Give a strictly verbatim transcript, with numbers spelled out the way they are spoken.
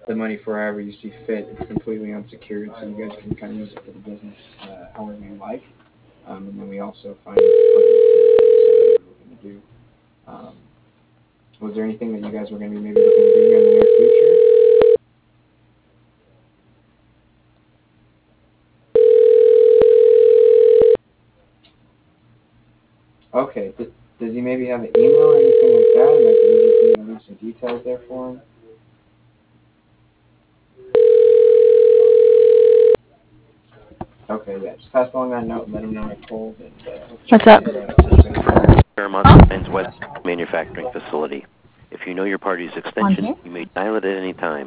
the money for however you see fit. It's completely unsecured, so you guys can kind of use it for the business uh, however you like. Um, and then we also finance equipment too, if that's something you're looking to do. Um, was there anything that you guys were going to be maybe looking to do here in the near future? Okay. D- does he maybe have an email or anything like that? And I could maybe give you some details there for him. Okay, yeah. Just pass along that note and let him know I called. And uh, hopefully What's up? he gets, uh, touch base with you. Paramount Huh? Mines West Manufacturing Facility. If you know your party's On extension, here? you may dial it at any time.